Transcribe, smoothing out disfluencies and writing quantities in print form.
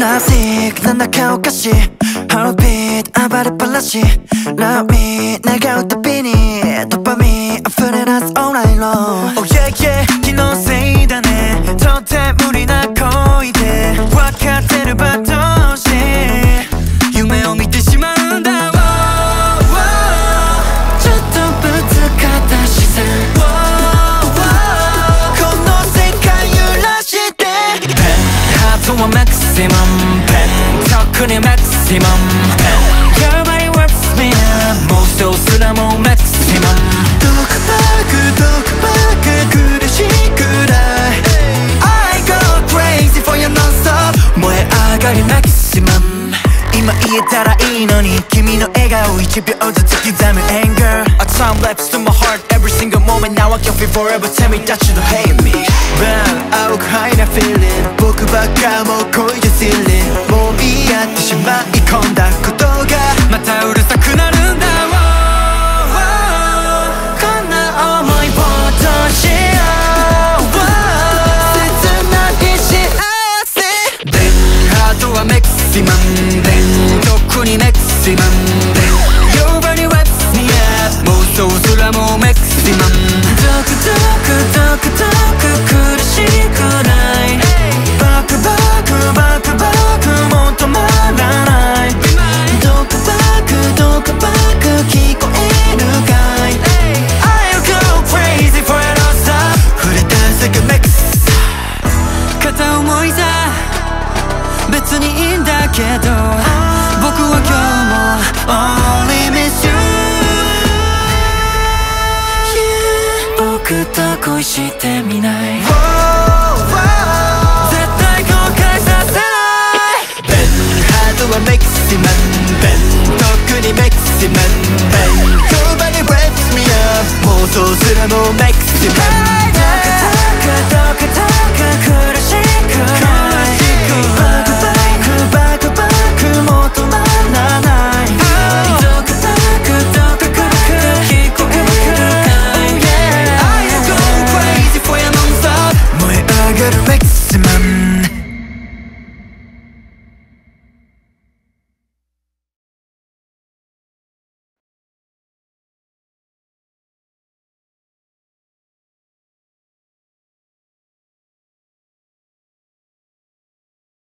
Plastic 난 나가おかしい Heartbeat暴れっぱなし Love me 내가 웃다びにドパミン溢れ出す all night long Oh yeah yeah 気のせいだねとて無理な恋で分かってるばどうして夢を見てしまうんだ、oh, oh、ちょっとぶつかった視線、oh、この世界揺らしてペンハートはマクシマムペン特にマクシマムペン Your body warps me up 妄想すらもマクシマムドクバク苦しいくらい I go crazy for your non-stop 燃え上がりマキシマム今言えたらいいのに君の笑顔1秒ずつ刻む anger A time lapse to my heart every single moment Now I can feel forever Tell me that you don't hate me Bad 青くハイな feeling 僕ばっかもう恋で ceiling もう言い合ってしまい込んだことがまたうるさくなるんだ、oh、こんな想いをどうしよう、oh、切ない幸せでハートはマキシマムで特にマキシマムで Your body wraps me up 妄想すらもマキシマムドクドク苦しいくらいバクバクもう止まらないドクバク聞こえるかい I'll go crazy for it all stop 触れた世界マックス片思いさ別にいいんだけど僕は今日も Only miss you、yeah、僕と恋してみない、oh、絶対後悔させないペンハートはマキシマムペン